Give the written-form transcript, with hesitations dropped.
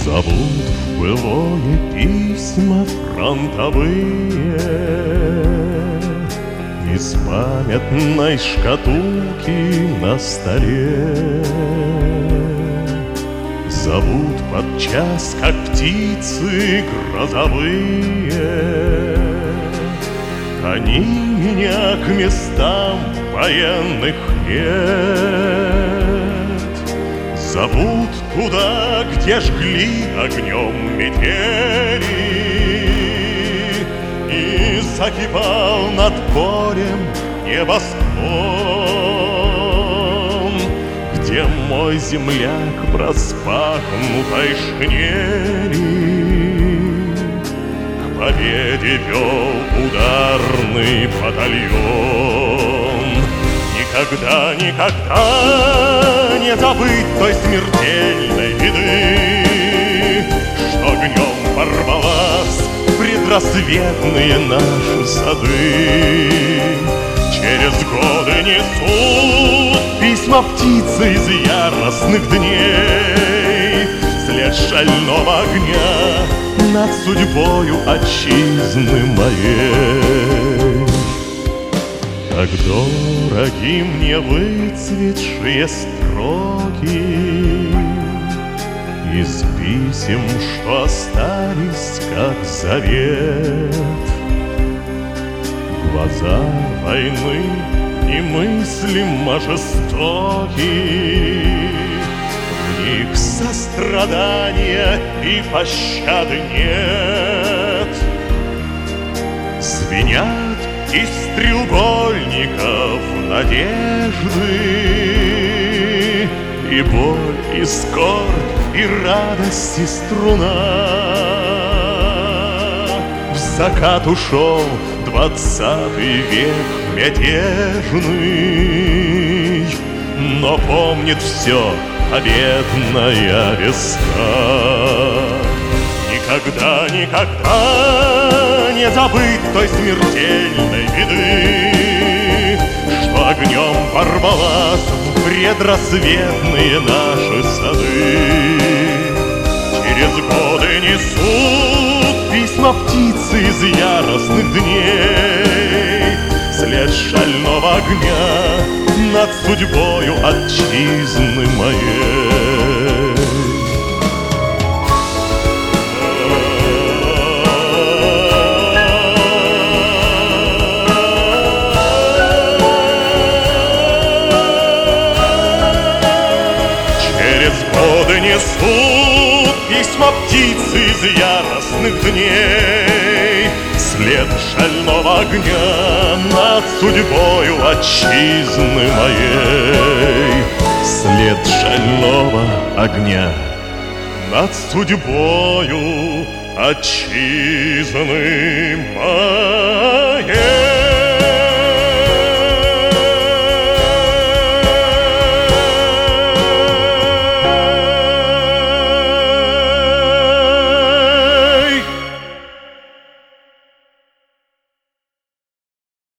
Зовут в былое письма фронтовые из памятной шкатулки на столе. Зовут подчас, как птицы грозовые, они меня к местам военных нет. Зовут туда, где жгли огнем метели, и закипал над полем небосклон, где мой земляк в распахнутой шинели к победе вел ударный батальон. Никогда, никогда не забыть той смертельной беды, что огнем порвалась предрассветные наши сады. Через годы несут письма птицы из яростных дней след шального огня над судьбою отчизны моей. Как дороги мне выцветшие строки из писем, что остались как завет. Глаза войны немыслимо жестоки, в них сострадания и пощады нет. Звенят из треугольников надежды и боль, и скорбь, и радость, и струна. В закат ушел 20-й век мятежный, но помнит все победная весна. Никогда, никогда не забыть той смертельной беды, что огнем порвалась в предрассветные наши сады. Через годы несут письма птицы из яростных дней след шального огня над судьбою отчизны моей. Годы несут письма птицы из яростных дней след шального огня над судьбою отчизны моей. След шального огня над судьбою отчизны моей.